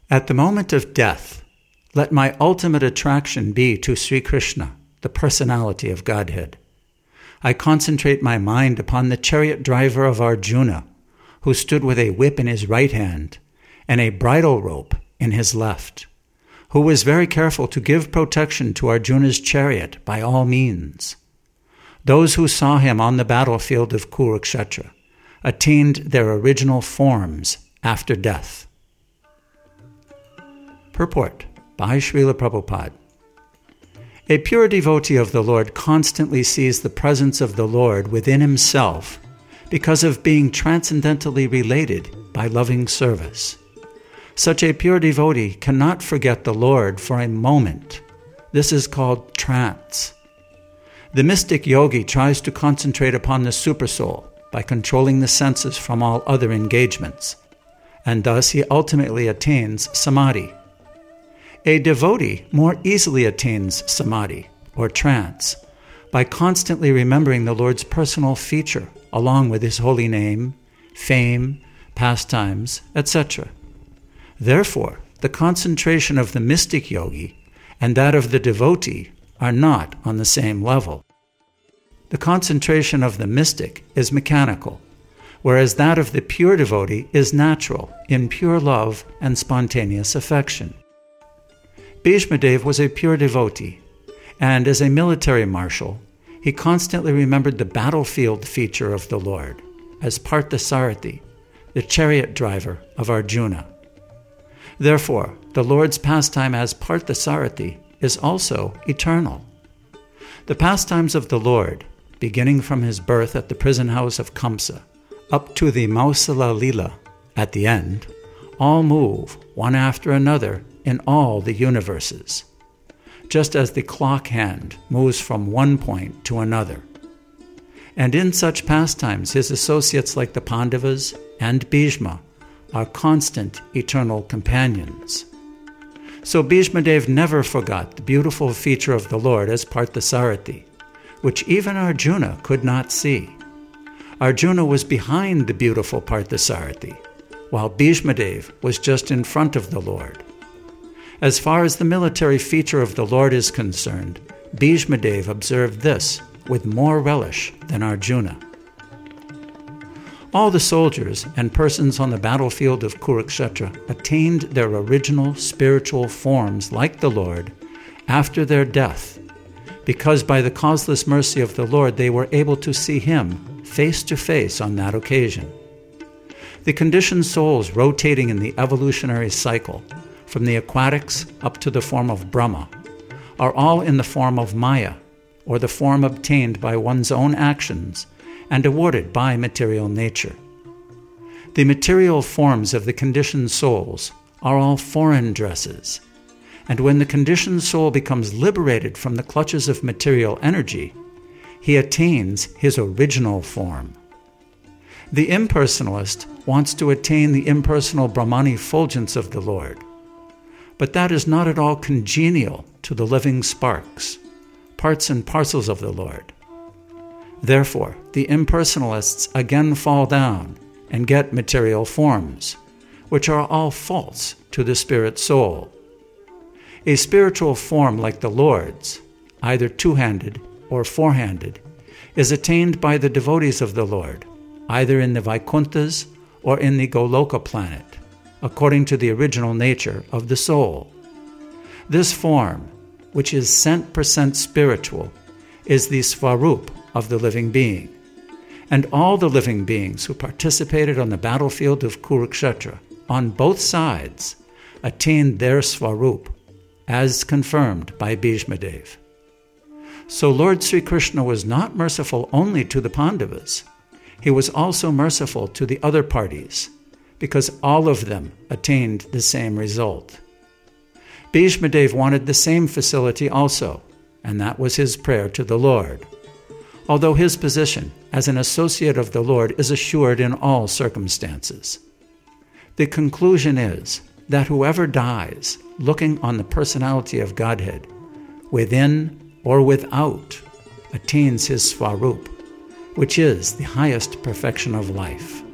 At the moment of death, let my ultimate attraction be to Sri Krishna, the personality of Godhead. I concentrate my mind upon the chariot driver of Arjuna, who stood with a whip in his right hand and a bridle rope in his left, who was very careful to give protection to Arjuna's chariot by all means. Those who saw him on the battlefield of Kurukshetra attained their original forms after death. Purport by Srila Prabhupada. A pure devotee of the Lord constantly sees the presence of the Lord within himself because of being transcendentally related by loving service. Such a pure devotee cannot forget the Lord for a moment. This is called trance. The mystic yogi tries to concentrate upon the supersoul by controlling the senses from all other engagements, and thus he ultimately attains samadhi. A devotee more easily attains samadhi, or trance, by constantly remembering the Lord's personal feature, along with his holy name, fame, pastimes, etc. Therefore, the concentration of the mystic yogi and that of the devotee are not on the same level. The concentration of the mystic is mechanical, whereas that of the pure devotee is natural, in pure love and spontaneous affection. Bhishmadev was a pure devotee, and as a military marshal, he constantly remembered the battlefield feature of the Lord, as Parthasarathi, the chariot driver of Arjuna. Therefore, the Lord's pastime as Parthasarathi is also eternal. The pastimes of the Lord, beginning from his birth at the prison house of Kamsa, up to the Mausala Lila at the end, all move, one after another, in all the universes, just as the clock hand moves from one point to another. And in such pastimes, his associates like the Pandavas and Bhishma are constant eternal companions. So Bhishmadev never forgot the beautiful feature of the Lord as Parthasarathi, which even Arjuna could not see. Arjuna was behind the beautiful Parthasarathi, while Bhishmadev was just in front of the Lord. As far as the military feature of the Lord is concerned, Bhishmadev observed this with more relish than Arjuna. All the soldiers and persons on the battlefield of Kurukshetra attained their original spiritual forms like the Lord after their death, because by the causeless mercy of the Lord they were able to see him face to face on that occasion. The conditioned souls rotating in the evolutionary cycle, from the aquatics up to the form of Brahma, are all in the form of Maya, or the form obtained by one's own actions and awarded by material nature. The material forms of the conditioned souls are all foreign dresses, and when the conditioned soul becomes liberated from the clutches of material energy, he attains his original form. The impersonalist wants to attain the impersonal Brahmani effulgence of the Lord, but that is not at all congenial to the living sparks, parts and parcels of the Lord. Therefore, the impersonalists again fall down and get material forms, which are all false to the spirit soul. A spiritual form like the Lord's, either two-handed or four-handed, is attained by the devotees of the Lord, either in the Vaikunthas or in the Goloka planet, according to the original nature of the soul. This form, which is cent% spiritual, is the Svarup of the living being, and all the living beings who participated on the battlefield of Kurukshetra, on both sides, attained their Svarup, as confirmed by Bhishmadev. So Lord Sri Krishna was not merciful only to the Pandavas, he was also merciful to the other parties, because all of them attained the same result. Bhishmadev wanted the same facility also, and that was his prayer to the Lord, although his position as an associate of the Lord is assured in all circumstances. The conclusion is that whoever dies looking on the personality of Godhead, within or without, attains his Svarup, which is the highest perfection of life.